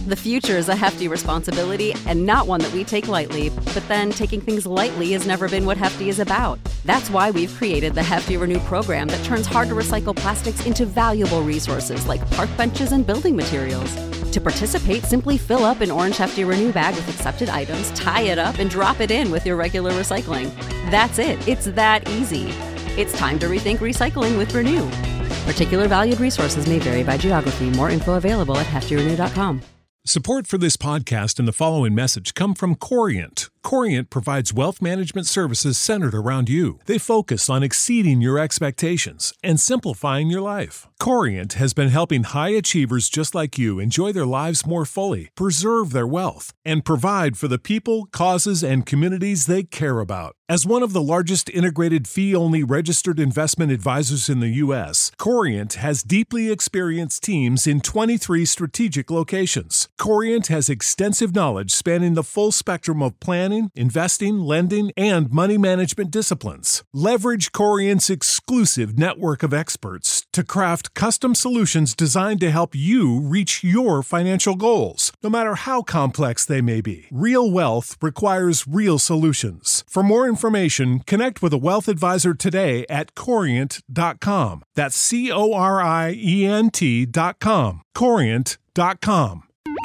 The future is a hefty responsibility and not one that we take lightly. But then taking things lightly has never been what Hefty is about. That's why we've created the Hefty Renew program that turns hard-to-recycle plastics into valuable resources like park benches and building materials. To participate, simply fill up an orange Hefty Renew bag with accepted items, tie it up, and drop it in with your regular recycling. That's it. It's that easy. It's time to rethink recycling with Renew. Particular valued resources may vary by geography. More info available at heftyrenew.com. Support for this podcast and the following message come from Corient. Corient provides wealth management services centered around you. They focus on exceeding your expectations and simplifying your life. Corient has been helping high achievers just like you enjoy their lives more fully, preserve their wealth, and provide for the people, causes, and communities they care about. As one of the largest integrated fee-only registered investment advisors in the U.S., Corient has deeply experienced teams in 23 strategic locations. Corient has extensive knowledge spanning the full spectrum of planning, investing, lending, and money management disciplines. Leverage Corient's exclusive network of experts to craft custom solutions designed to help you reach your financial goals, no matter how complex they may be. Real wealth requires real solutions. For more information, connect with a wealth advisor today at Corient.com. That's Corient.com. Corient.com.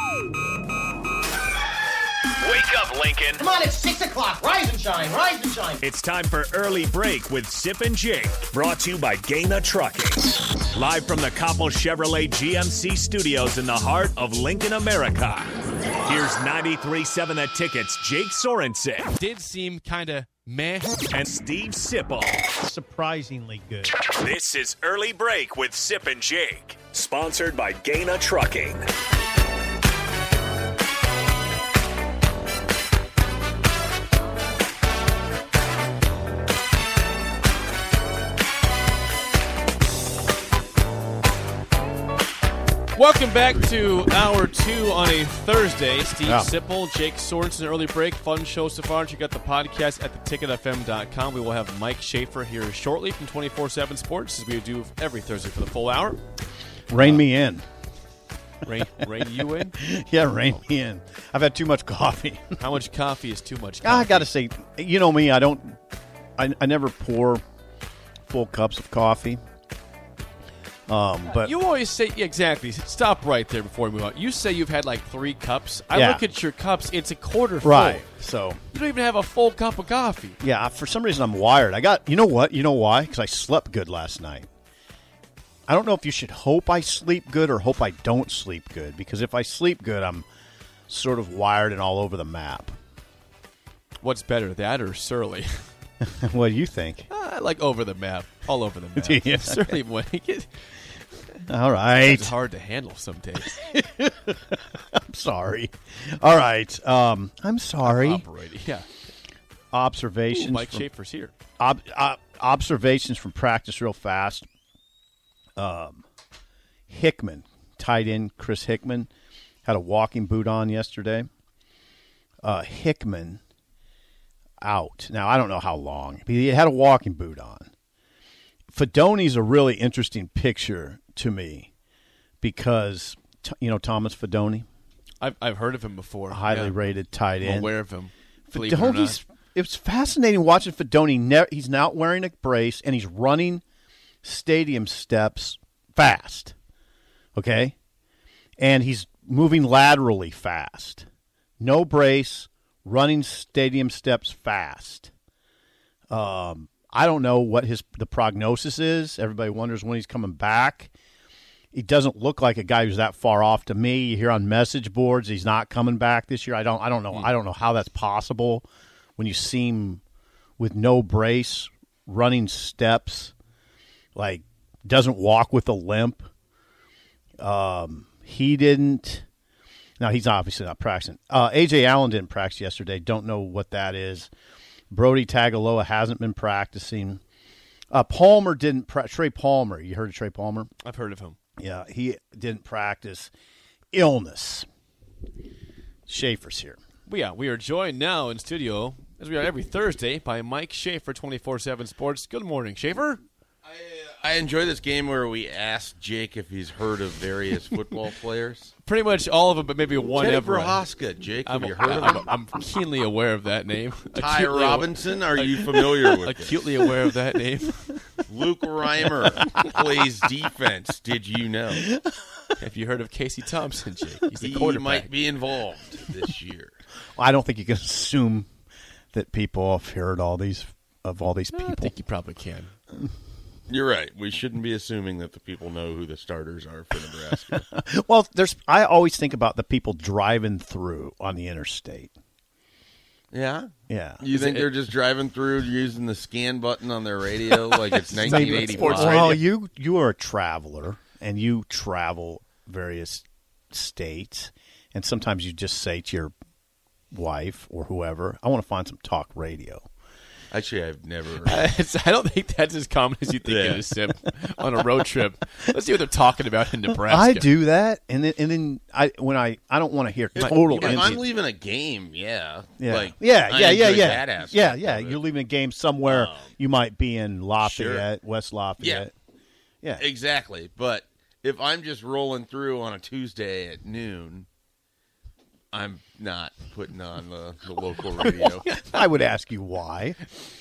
Wake up, Lincoln. Come on, it's 6 o'clock. Rise and shine, rise and shine. It's time for Early Break with Sip and Jake, brought to you by Gaina Trucking. Live from the Coppel Chevrolet GMC studios in the heart of Lincoln, America. Here's 93.7 The Ticket's Jake Sorensen. Did seem kind of meh. And Steve Sipple. Surprisingly good. This is Early Break with Sip and Jake, sponsored by Gaina Trucking. Welcome back to Hour 2 on a Thursday. Steve Sipple, Jake Sorensen, Early Break. Fun show so far. Check out the podcast at theticketfm.com. We will have Mike Schaefer here shortly from 24/7 Sports, as we do every Thursday for the full hour. Rein me in. Rein you in? Yeah, rein me in. I've had too much coffee. How much coffee is too much coffee? I got to say, you know me, I never pour full cups of coffee. But you always say, yeah, exactly. Stop right there before we move on. You say you've had like 3 cups. I look at your cups; it's a quarter full. Right. So you don't even have a full cup of coffee. Yeah. For some reason, I'm wired. You know what? You know why? Because I slept good last night. I don't know if you should hope I sleep good or hope I don't sleep good. Because if I sleep good, I'm sort of wired and all over the map. What's better, that or surly? What do you think? I like over the map, all over the map. Yeah. Surly, all right. It's hard to handle some days. I'm sorry. All right. I'm sorry. Yeah. Observations. Ooh, Mike Schaefer's here. Observations from practice real fast. Hickman, tight end Chris Hickman, had a walking boot on yesterday. Hickman out. Now, I don't know how long. But he had a walking boot on. Fidoni's a really interesting picture to me because, Thomas Fidoni? I've heard of him before. Highly rated tight end. I'm aware of him. Fidoni's, it was fascinating watching Fidoni. He's not wearing a brace, and he's running stadium steps fast. Okay? And he's moving laterally fast. No brace, running stadium steps fast. I don't know what the prognosis is. Everybody wonders when he's coming back. He doesn't look like a guy who's that far off to me. You hear on message boards he's not coming back this year. I don't know. I don't know how that's possible when you see him with no brace, running steps, like doesn't walk with a limp. He didn't. Now, he's obviously not practicing. A.J. Allen didn't practice yesterday. Don't know what that is. Brody Tagaloa hasn't been practicing. Palmer didn't Trey Palmer. You heard of Trey Palmer? I've heard of him. Yeah, he didn't practice. Illness. Schaefer's here. We are joined now in studio, as we are every Thursday, by Mike Schaefer, 24/7 Sports. Good morning, Schaefer. I enjoy this game where we ask Jake if he's heard of various football players. Pretty much all of them, but maybe one Teddy ever. Prohaska, Jake, have you heard of him? I'm keenly aware of that name. Ty Robinson, are you familiar with acutely aware of that name. Luke Reimer plays defense. Did you know? Have you heard of Casey Thompson, Jake? He's the quarterback. He might be involved this year. Well, I don't think you can assume that people have heard all these people. I think you probably can. You're right. We shouldn't be assuming that the people know who the starters are for Nebraska. Well, I always think about the people driving through on the interstate. Yeah? Yeah. You think they're just driving through using the scan button on their radio like it's 1985? Well, you are a traveler, and you travel various states, and sometimes you just say to your wife or whoever, I want to find some talk radio. Actually, I've never. I don't think that's as common as you think it is, Sim. On a road trip, let's see what they're talking about in Nebraska. I do that, and then I don't want to hear total. If I'm leaving a game, yeah. Yeah, That yeah. You're leaving a game somewhere. You might be in Lafayette, West Lafayette. Yeah, exactly. But if I'm just rolling through on a Tuesday at noon, I'm not putting on the local radio. I would ask you why.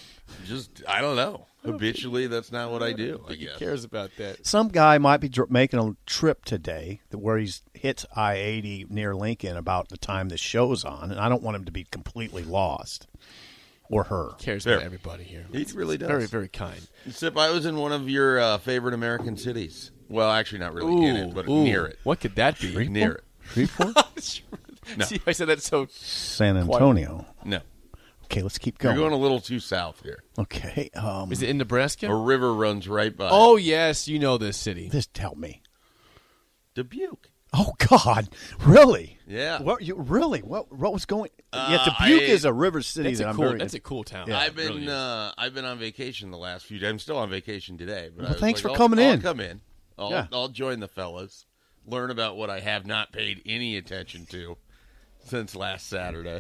I don't know. Habitually, that's not what I do, I guess. Who cares about that? Some guy might be making a trip today where he's hits I-80 near Lincoln about the time the show's on, and I don't want him to be completely lost. Or her. He cares about everybody here. He really does. Very, very kind. Sip, I was in one of your favorite American cities. Well, actually, not really in it, but near it. What could that be? Near it. Shreveport? No. See, I said that so. San Antonio. No. Okay, let's keep going. You're going a little too south here. Okay. Is it in Nebraska? A river runs right by. Oh, yes. You know this city. Just tell me. Dubuque. Oh, God. Really? Yeah. What was going Dubuque is a river city that's a cool town. Yeah. I've been on vacation the last few days. I'm still on vacation today. But thanks for coming in. I'll come in. I'll join the fellas. Learn about what I have not paid any attention to since last Saturday.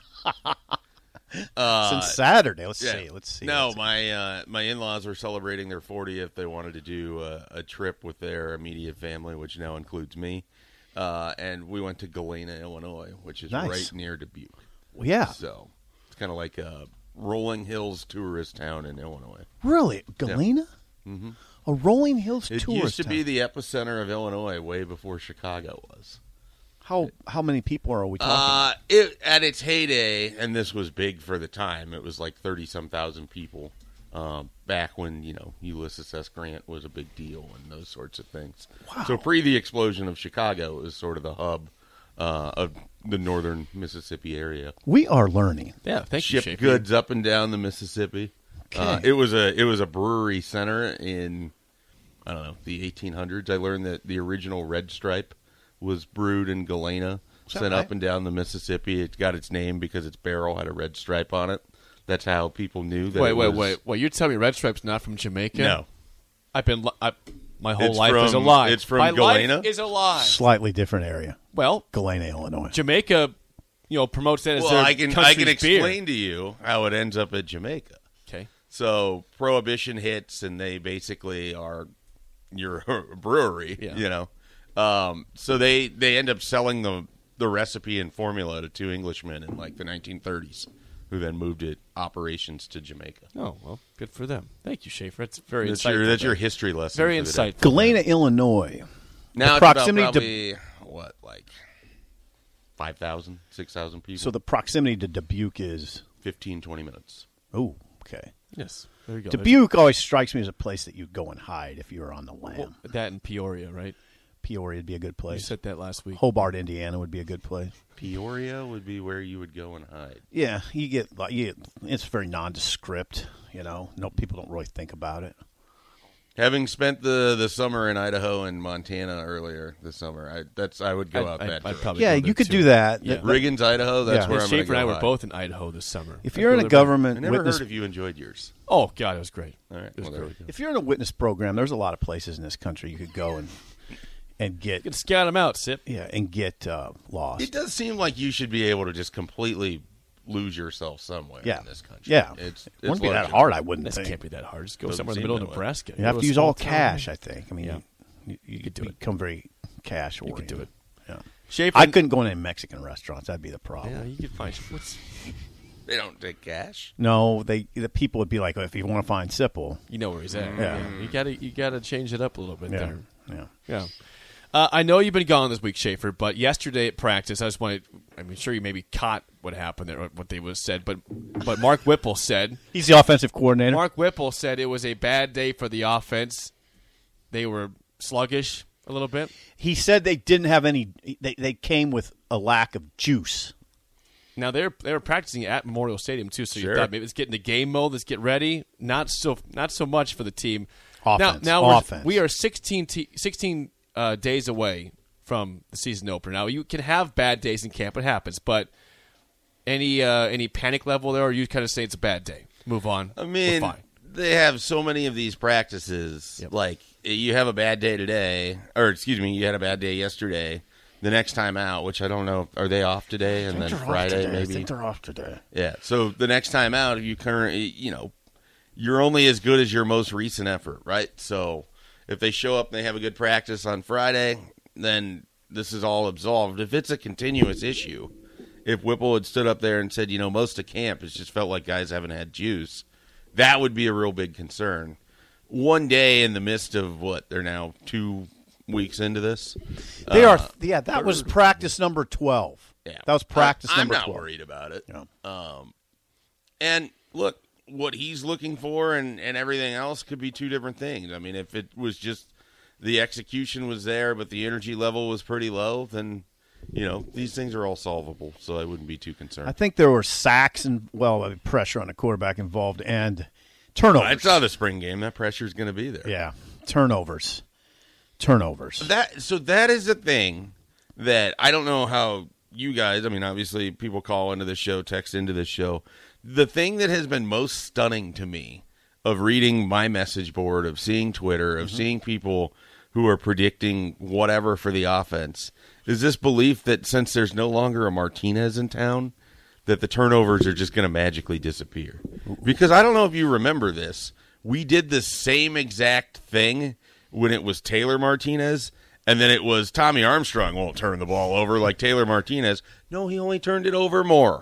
Since Saturday. Let's see. No, my in-laws were celebrating their 40th. They wanted to do a trip with their immediate family, which now includes me. And we went to Galena, Illinois, which is right near Dubuque. Well, yeah. So it's kind of like a Rolling Hills tourist town in Illinois. Really? Galena? Yeah. Mm-hmm. A Rolling Hills tourist town? It used to be the epicenter of Illinois way before Chicago was. How many people are we talking? At its heyday, and this was big for the time, it was like 30-some thousand people back when, Ulysses S. Grant was a big deal and those sorts of things. Wow. So pre the explosion of Chicago, it was sort of the hub of the northern Mississippi area. We are learning. Yeah, thank you, Shipped goods up and down the Mississippi. Okay. It was a brewery center in, I don't know, the 1800s. I learned that the original Red Stripe was brewed in Galena, sent up and down the Mississippi. It got its name because its barrel had a red stripe on it. That's how people knew that. Wait! You're telling me Red Stripe's not from Jamaica? No, my whole life is a lie. It's from my Galena. Life is a lie. Slightly different area. Well, Galena, Illinois. Jamaica, promotes that as their country's I can explain beer. to you how it ends up at Jamaica. Okay. So Prohibition hits, and they basically are your brewery. Yeah. So they end up selling the recipe and formula to two Englishmen in like the 1930s, who then moved it operations to Jamaica. Oh, well, good for them. Thank you, Schaefer. That's very insightful. That's your history lesson. Very insightful. Galena, Illinois. Now the it's proximity about probably, like 5,000, 6,000 people. So the proximity to Dubuque is 15, 20 minutes. Oh, okay. Yes, there you go. Dubuque always strikes me as a place that you'd go and hide if you were on the lam. Well, that and Peoria, right? Peoria would be a good place. You said that last week. Hobart, Indiana would be a good place. Peoria would be where you would go and hide. Yeah, it's very nondescript, No, people don't really think about it. Having spent the summer in Idaho and Montana earlier this summer, I would go out that direction. Yeah, you could do that. Yeah. Riggins, Idaho, that's where I'm going to go. Schaefer and I were both in Idaho this summer. If you're in a government I never witness... heard if you enjoyed yours. Oh, God, it was great. All right. It was great. If you're in a witness program, there's a lot of places in this country you could go and get... You can scout them out, Sip. Yeah, and get lost. It does seem like you should be able to just completely lose yourself somewhere Yeah. in this country. Yeah. It's wouldn't be that largely- hard, I wouldn't This think. can't be that hard. Just go Doesn't somewhere in the seem middle of that way. Nebraska. You have Go to a use small all town. cash, I think. I mean, Yeah. you could do it. become very cash You oriented. could do it. Yeah. Schaefer, I couldn't go in any Mexican restaurants. That'd be the problem. Yeah, you could find. What's, They don't take cash. No, the people would be like, if you want to find Sipple. you know where he's at. Yeah. You gotta change it up a little bit Yeah. there. Yeah. Yeah. I know you've been gone this week, Schaefer, but yesterday at practice, I just wanted. I'm sure you maybe caught what happened there, what they was said, but Mark Whipple said. He's the offensive coordinator. Mark Whipple said it was a bad day for the offense. They were sluggish a little bit. He said they didn't have any. They came with a lack of juice. Now they were practicing at Memorial Stadium too, so you Sure. thought maybe let's get in the game mode, let's get ready. Not so much for the team. Offense. Now Offense. we are 16 days away from the season opener. Now you can have bad days in camp; it happens. But any panic level there, or you kind of say it's a bad day? Move on. I mean, We're fine. they have so many of these practices. Yep. Like, you have a bad day today, or excuse me, you had a bad day yesterday. The next time out, which I don't know, are they off today? And then Friday, I maybe. think they're off today. Yeah. So the next time out, you're only as good as your most recent effort, right? So if they show up and they have a good practice on Friday, then this is all absolved. If it's a continuous issue, if Whipple had stood up there and said, most of camp has just felt like guys haven't had juice, that would be a real big concern. One day in the midst of they're now 2 weeks into this. They are. Yeah, that was practice number 12. Yeah. That was practice I'm number not 12. worried about it. Yeah. And look, what he's looking for and everything else could be two different things. I mean, if it was just the execution was there, but the energy level was pretty low, then, these things are all solvable. So I wouldn't be too concerned. I think there were sacks and, pressure on the quarterback involved and turnovers. I saw the spring game. That pressure is going to be there. Yeah, turnovers. That is a thing that I don't know how you guys, obviously people call into the show, text into the show. The thing that has been most stunning to me of reading my message board, of seeing Twitter, of seeing people who are predicting whatever for the offense is this belief that since there's no longer a Martinez in town, that the turnovers are just going to magically disappear. Because I don't know if you remember this. We did the same exact thing when it was Taylor Martinez, and then it was Tommy Armstrong won't turn the ball over like Taylor Martinez. No, he only turned it over more.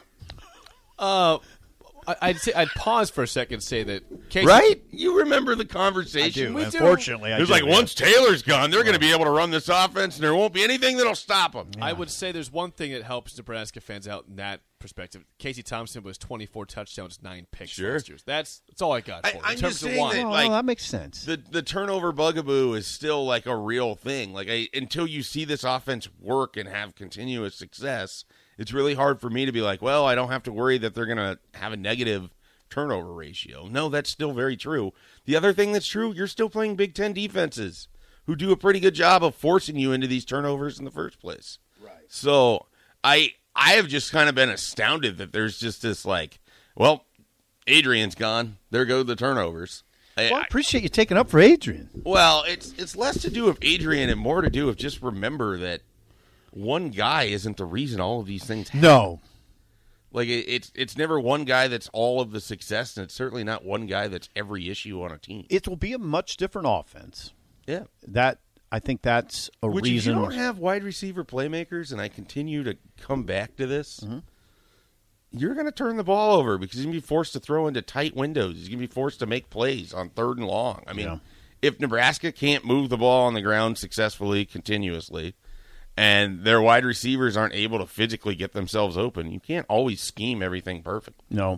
I'd pause for a second and say that Casey, Right? You remember the conversation? I do. Unfortunately, I It was do, like, yeah. once Taylor's gone, they're going to be able to run this offense, and there won't be anything that'll stop them. I would say there's one thing that helps Nebraska fans out in that perspective. Casey Thompson was 24 touchdowns, 9 picks. Sure. Last year. That's all I got for it. I'm in terms just of saying why. that, Oh, like, that makes sense. The turnover bugaboo is still like a real thing. Like until you see this offense work and have continuous success, it's really hard for me to be like, well, I don't have to worry that they're going to have a negative turnover ratio. No, that's still very true. The other thing that's true, you're still playing Big Ten defenses who do a pretty good job of forcing you into these turnovers in the first place. Right. So I have just kind of been astounded that there's just this like, well, Adrian's gone. There go the turnovers. I appreciate you taking up for Adrian. Well, it's less to do with Adrian and more to do with just remember that one guy isn't the reason all of these things happen. No. Like, it's never one guy that's all of the success, and it's certainly not one guy that's every issue on a team. It will be a much different offense. Yeah. I think that's a Which, reason. if you don't have wide receiver playmakers, and I continue to come back to this, you're going to turn the ball over because you're going to be forced to throw into tight windows. You're going to be forced to make plays on 3rd and long. I mean, if Nebraska can't move the ball on the ground successfully, continuously, and their wide receivers aren't able to physically get themselves open, you can't always scheme everything perfect. No,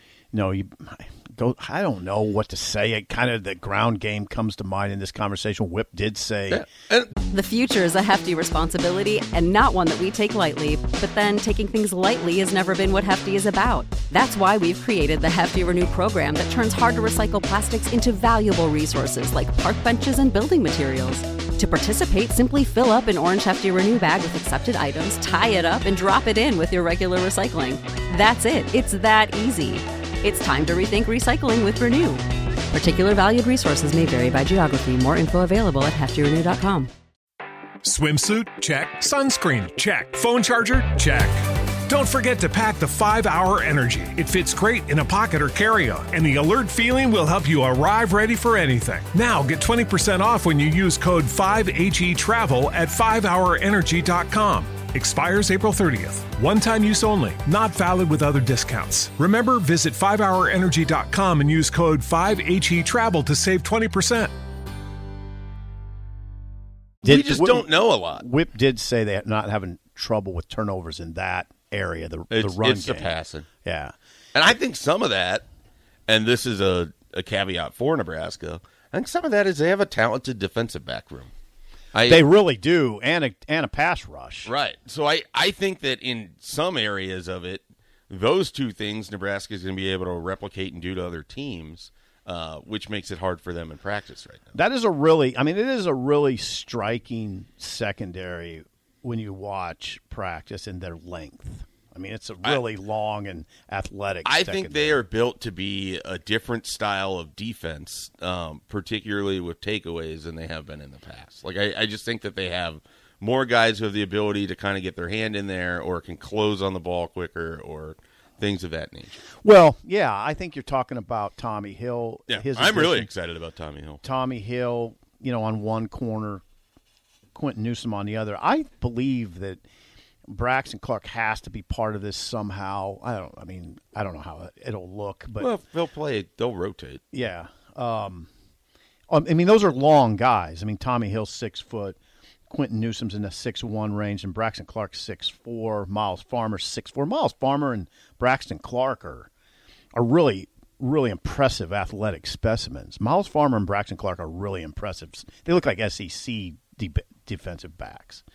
I don't know what to say. Kind of the ground game comes to mind in this conversation. Whip did say, The future is a hefty responsibility and not one that we take lightly. But then taking things lightly has never been what Hefty is about. That's why we've created the Hefty Renew program that turns hard-to-recycle plastics into valuable resources like park benches and building materials. To participate, simply fill up an orange Hefty Renew bag with accepted items, tie it up, and drop it in with your regular recycling. That's it. It's that easy. It's time to rethink recycling with Renew. Particular valued resources may vary by geography. More info available at heftyrenew.com. Swimsuit? Check. Sunscreen? Check. Phone charger? Check. Don't forget to pack the 5-Hour Energy. It fits great in a pocket or carry-on, and the alert feeling will help you arrive ready for anything. Now get 20% off when you use code 5HETRAVEL at 5hourenergy.com. Expires April 30th. One-time use only. Not valid with other discounts. Remember, visit 5hourenergy.com and use code 5HETRAVEL to save 20%. We just don't know a lot. Whip did say they're not having trouble with turnovers in that area, the run it's game. the passing. Yeah. And I think some of that, and this is a caveat for Nebraska, I think some of that is they have a talented defensive back room. They really do, and a pass rush. Right. So I think that in some areas of it, those two things Nebraska is going to be able to replicate and do to other teams, which makes it hard for them in practice right now. That is it is a really striking secondary when you watch practice in their length. I mean, it's a really long and athletic secondary. Think they are built to be a different style of defense, particularly with takeaways, than they have been in the past. Like, I just think that they have more guys who have the ability to kind of get their hand in there or can close on the ball quicker or things of that nature. Well, yeah, I think you're talking about Tommy Hill. Yeah, I'm really excited about Tommy Hill. Tommy Hill, on one corner, Quentin Newsome on the other. I believe that Braxton Clark has to be part of this somehow. I don't know how it'll look, but they'll rotate. Yeah. Those are long guys. Tommy Hill's 6 foot, Quentin Newsome's in the 6'1" range, and Braxton Clark's 6'4", Miles Farmer's 6'4". Miles Farmer and Braxton Clark are really, really impressive athletic specimens. Miles Farmer and Braxton Clark are really impressive. They look like SEC defensive backs.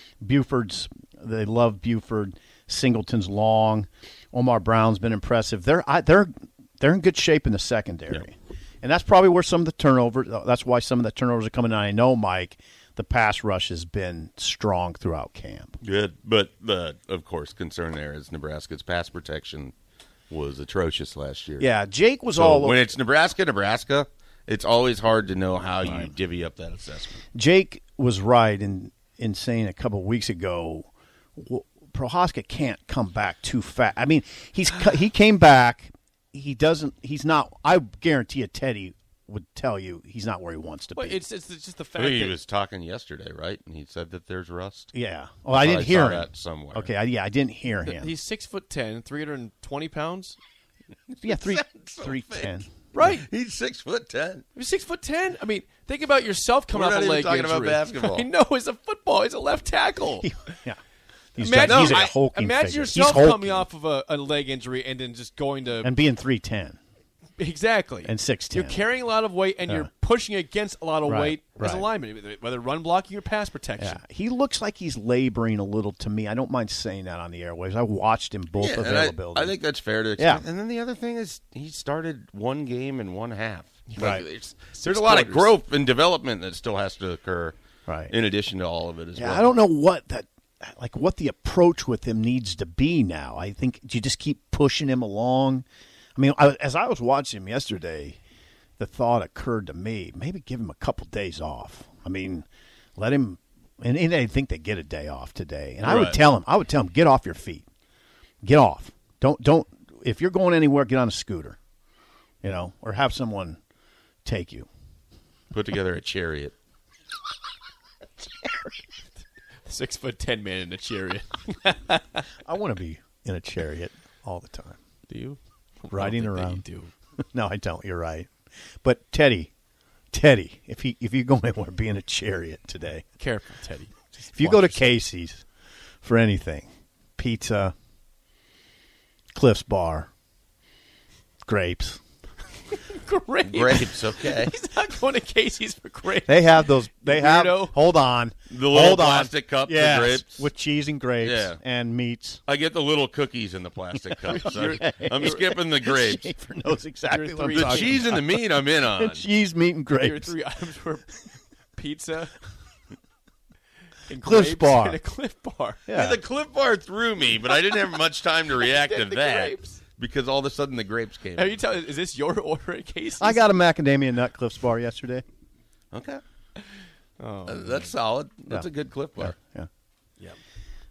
They love Buford. Singleton's long. Omar Brown's been impressive. They're in good shape in the secondary, and that's probably where some of the turnovers. That's why some of the turnovers are coming in. I know, Mike, the pass rush has been strong throughout camp. Good, but the concern there is Nebraska's pass protection was atrocious last year. Yeah, Jake was when it's Nebraska. It's always hard to know how you divvy up that assessment. Jake was right in saying a couple of weeks ago, Prohaska can't come back too fast. He came back. He's not. I guarantee you, Teddy would tell you he's not where he wants to be. It's just the fact that he was talking yesterday, right? And he said that there's rust. Yeah. Well, I didn't hear him. That somewhere. Okay. I didn't hear him. He's 6'10", 320 pounds. Yeah, 310. Right. He's 6'10". He's 6'10". Think about yourself coming off a leg injury. We're not even talking about basketball. I know. It's a football. He's a left tackle. Yeah. He's a hulking imagine figure. yourself coming off of a leg injury and then just going to and being 310. Exactly. And 6'10". You're carrying a lot of weight and you're pushing against a lot of weight as a lineman, whether run blocking or pass protection. Yeah. He looks like he's laboring a little to me. I don't mind saying that on the airwaves. I watched him both availability. I think that's fair to expect. Yeah. And then the other thing is he started one game in one half. Right. There's a lot of growth and development that still has to occur. Right. In addition to all of it as well. I don't know what the approach with him needs to be now. I think you just keep pushing him along. As I was watching him yesterday, the thought occurred to me, maybe give him a couple days off. Let him – and I think they get a day off today. And I would tell him, get off your feet. Get off. Don't – if you're going anywhere, get on a scooter, or have someone take you. Put together a chariot. 6'10" man in a chariot. I want to be in a chariot all the time. Do you? Riding around. You do. No, I don't. You're right. But Teddy, if you go anywhere, be in a chariot today. Careful, Teddy. If you go to Casey's for anything, pizza, Cliff's Bar, grapes. Grapes, okay. He's not going to Casey's for grapes. They have those. Hold on. The little plastic cups of grapes. With cheese and grapes and meats. I get the little cookies in the plastic cups. I'm skipping the grapes. Schaefer knows exactly what I'm the talking cheese about. and the meat I'm in on. The cheese, meat, and grapes. Your 3 items were pizza, and Cliff's Bar. and a Cliff Bar. Yeah. The Cliff Bar threw me, but I didn't have much time to react to that. Grapes. Because all of a sudden the grapes came. Are you telling? Is this your order at Casey's? I got a macadamia nut Cliff's Bar yesterday. Okay. That's solid. That's a good Cliff Bar. Yeah.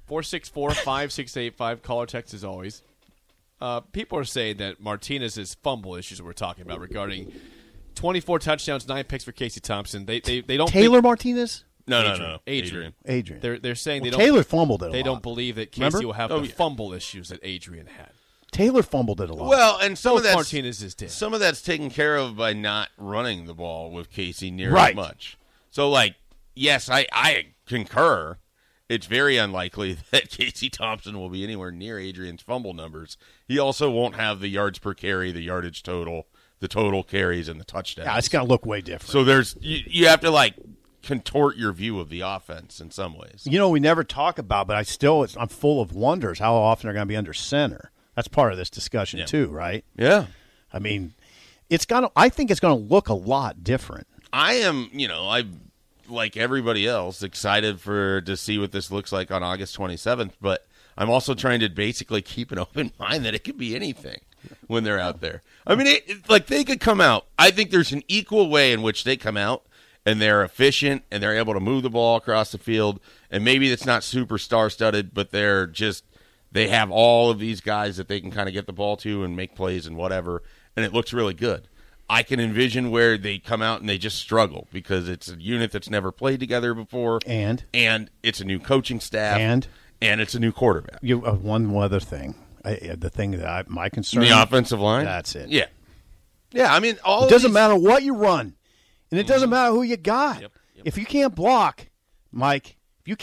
464-5685. Caller text as always. People are saying that Martinez's fumble issues we're talking about regarding 24 touchdowns, 9 picks for Casey Thompson. They don't Taylor Martinez? No. Adrian. They're saying they don't. Taylor fumbled it. They don't believe that Casey Remember? will have the fumble issues that Adrian had. Taylor fumbled it a lot. Well, and some Both of Martinez's did. Some of that's taken care of by not running the ball with Casey near Right. as much. So, like, yes, I concur. It's very unlikely that Casey Thompson will be anywhere near Adrian's fumble numbers. He also won't have the yards per carry, the yardage total, the total carries, and the touchdowns. Yeah, it's going to look way different. So there's you have to, like, contort your view of the offense in some ways. You know, we never talk about, but I'm full of wonders how often they're going to be under center. That's part of this discussion too, right? Yeah. I mean, I think it's going to look a lot different. I am, like everybody else, excited to see what this looks like on August 27th, but I'm also trying to basically keep an open mind that it could be anything when they're out there. I mean, they could come out. I think there's an equal way in which they come out and they're efficient and they're able to move the ball across the field, and maybe it's not super star-studded, but they have all of these guys that they can kind of get the ball to and make plays and whatever, and it looks really good. I can envision where they come out and they just struggle because it's a unit that's never played together before, and it's a new coaching staff, and it's a new quarterback. One other thing, the thing that my concern, the offensive line. That's it. Yeah. I mean, it doesn't matter what you run, and it doesn't matter who you got. Yep. If you can't block, Mike,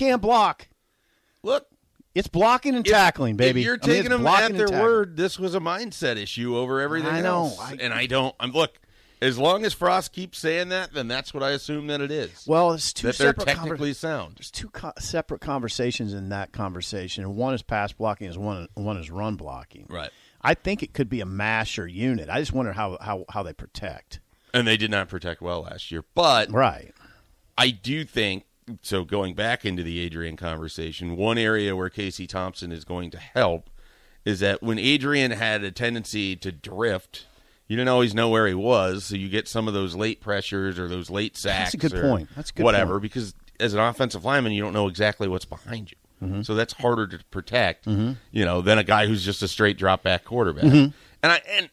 look. It's blocking and tackling, baby. If you're taking them at their word, this was a mindset issue over everything else. Look, as long as Frost keeps saying that, then that's what I assume that it is. Well, it's two that they're separate technically sound. There's two separate conversations in that conversation. And one is pass blocking, and one is run blocking. Right. I think it could be a masher unit. I just wonder how they protect. And they did not protect well last year. But right. I do think, so going back into the Adrian conversation, one area where Casey Thompson is going to help is that when Adrian had a tendency to drift, you didn't always know where he was, so you get some of those late pressures or those late sacks. That's a good point. That's a good whatever, point. Because as an offensive lineman, you don't know exactly what's behind you. Mm-hmm. So that's harder to protect, than a guy who's just a straight drop back quarterback. Mm-hmm. And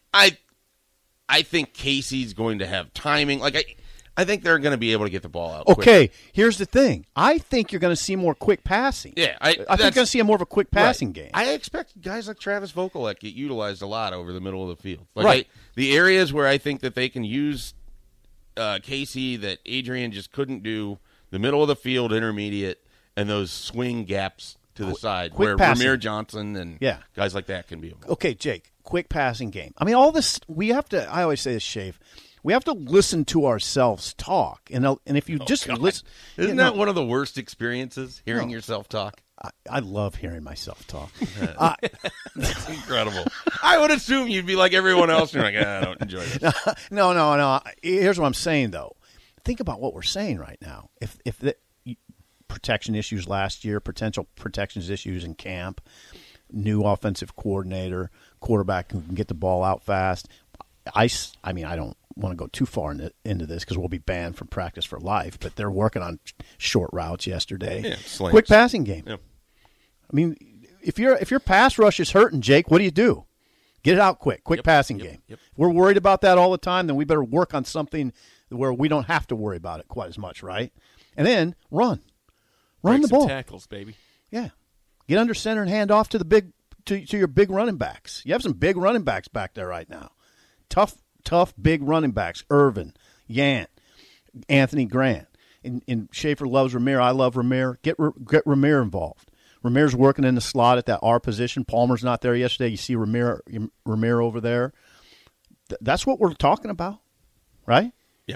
I think Casey's going to have timing. I think they're going to be able to get the ball out. Okay, here's the thing. I think you're going to see more quick passing. Yeah, I think you're going to see more of a quick passing game. I expect guys like Travis Vokolek get utilized a lot over the middle of the field. The areas where I think that they can use Casey that Adrian just couldn't do, the middle of the field, intermediate, and those swing gaps to the side where Ramir Johnson and guys like that can be involved. Okay, Jake, quick passing game. I mean, all this, we have to, I always say this, Shave, we have to listen to ourselves talk. And if you listen. Isn't that one of the worst experiences, hearing yourself talk? I love hearing myself talk. That's incredible. I would assume you'd be like everyone else. And you're like, I don't enjoy this. No. Here's what I'm saying, though. Think about what we're saying right now. If the protection issues last year, potential protections issues in camp, new offensive coordinator, quarterback who can get the ball out fast. I mean, I don't want to go too far into this because we'll be banned from practice for life, but they're working on short routes yesterday. Yeah, quick passing game. Yep. I mean, if your pass rush is hurting, Jake, what do? Get it out quick. Quick passing game. Yep. If we're worried about that all the time, then we better work on something where we don't have to worry about it quite as much, right? And then run Break the ball. Tackles, baby. Yeah, get under center and hand off to your big running backs. You have some big running backs back there right now. Tough big running backs. Irvin, Yant, Anthony Grant. And Schaefer loves Ramir. I love Ramir. Get Ramir involved. Ramir's working in the slot at that R position. Palmer's not there yesterday. You see Ramir over there. That's what we're talking about, right? Yeah.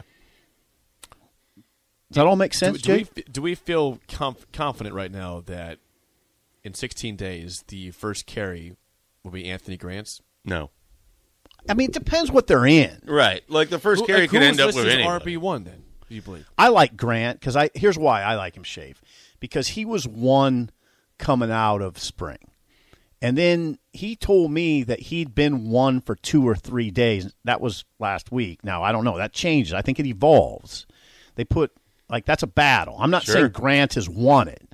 Does that all make sense, Jake? Do we feel confident right now that in 16 days the first carry will be Anthony Grant's? No. I mean, it depends what they're in. Right. Like the first carry could end up with anybody. RB1 then, do you believe? I like Grant because here's why I like him, Shave. Because he was one coming out of spring. And then he told me that he'd been one for 2 or 3 days. That was last week. Now, I don't know. That changes. I think it evolves. They put, that's a battle. I'm not saying Grant has won it.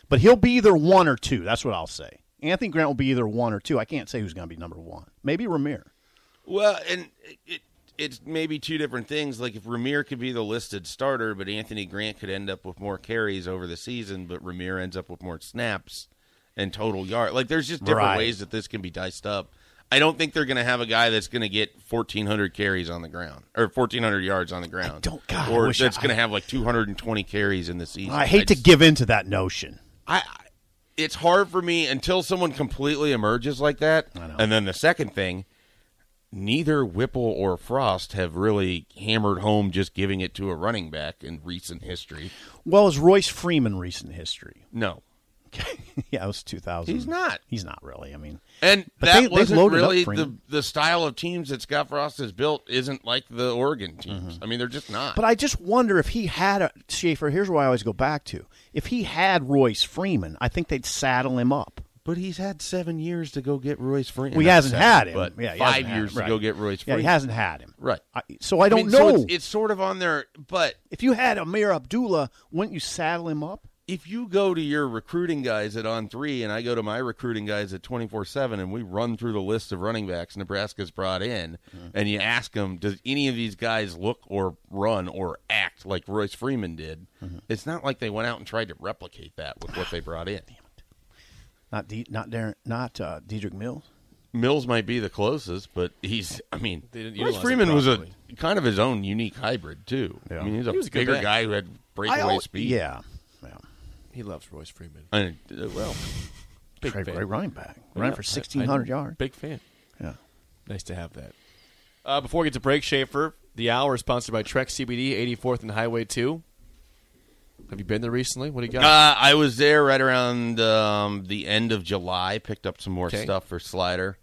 But he'll be either 1 or 2. That's what I'll say. Anthony Grant will be either 1 or 2. I can't say who's going to be number 1. Maybe Ramir. Well, and it's maybe two different things. Like if Ramir could be the listed starter, but Anthony Grant could end up with more carries over the season, but Ramir ends up with more snaps and total yard. Like there's just different ways that this can be diced up. I don't think they're going to have a guy that's going to get 1,400 carries on the ground or 1,400 yards on the ground. Or that's going to have like 220 carries in the season. I hate to give in to that notion. It's hard for me until someone completely emerges like that. And then the second thing, neither Whipple or Frost have really hammered home just giving it to a running back in recent history. Well, is Royce Freeman recent history? No. Okay. Yeah, it was 2000. He's not. He's not really. I mean, and that wasn't really the style of teams that Scott Frost has built isn't like the Oregon teams. Mm-hmm. I mean, they're just not. But I just wonder if he had Schaefer, here's what I always go back to. If he had Royce Freeman, I think they'd saddle him up. But he's had 7 years to go get Royce Freeman. Well, he hasn't had him. But 5 years to go get Royce Freeman. Yeah, he hasn't had him. Right. So I don't know. So it's sort of on there. But if you had Amir Abdullah, wouldn't you saddle him up? If you go to your recruiting guys at On3 and I go to my recruiting guys at 24/7 and we run through the list of running backs Nebraska's brought in, and you ask them, does any of these guys look or run or act like Royce Freeman did? It's not like they went out and tried to replicate that with what they brought in. Not Dedrick Mills? Mills might be the closest, but Royce Freeman was a kind of his own unique hybrid, too. Yeah. I mean, he was a bigger guy who had breakaway speed. Yeah. He loves Royce Freeman. Big great running back. Running for 1,600 yards. Big fan. Yeah. Nice to have that. Before we get to break, Schaefer, the hour is sponsored by Trek CBD, 84th and Highway 2. Have you been there recently? What do you got? I was there right around the end of July. Picked up some more stuff for Slider.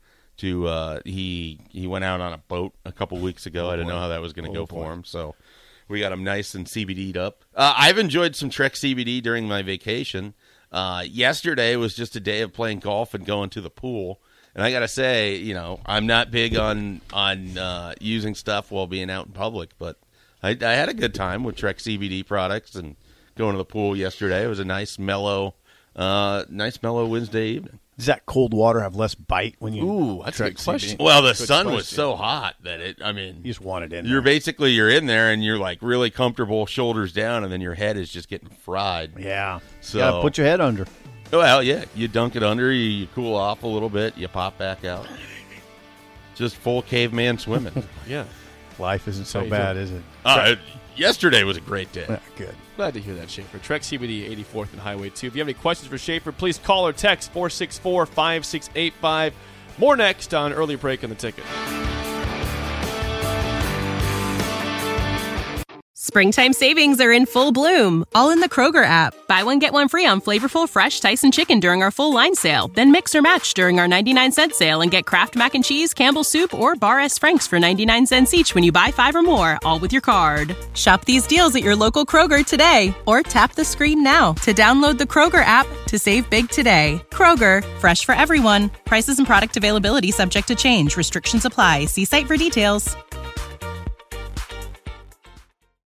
He went out on a boat a couple weeks ago. I didn't know how that was going to go for him, so we got him nice and CBD'd up. I've enjoyed some Trek CBD during my vacation. Yesterday was just a day of playing golf and going to the pool. And I got to say, I'm not big on using stuff while being out in public, but I had a good time with Trek CBD products and going to the pool yesterday. It was a nice mellow Wednesday evening. Does that cold water have less bite when you? Ooh, that's a good question. Well, the sun was so hot that you just want it in. You're in there and you're like really comfortable, shoulders down, and then your head is just getting fried. Yeah, so you gotta put your head under. Well, yeah, you dunk it under, you cool off a little bit, you pop back out. Just full caveman swimming. Yeah, life isn't so bad, is it? Yesterday was a great day. Yeah, good. Glad to hear that, Schaefer. Trek CBD, 84th and Highway 2. If you have any questions for Schaefer, please call or text 464-5685. More next on Early Break on the Ticket. Springtime savings are in full bloom, all in the Kroger app. Buy one, get one free on flavorful fresh Tyson chicken during our full line sale. Then mix or match during our 99-cent sale and get Kraft Mac and Cheese, Campbell's Soup, or Bar S. Frank's for 99 cents each when you buy 5 or more, all with your card. Shop these deals at your local Kroger today, or tap the screen now to download the Kroger app to save big today. Kroger, fresh for everyone. Prices and product availability subject to change. Restrictions apply. See site for details.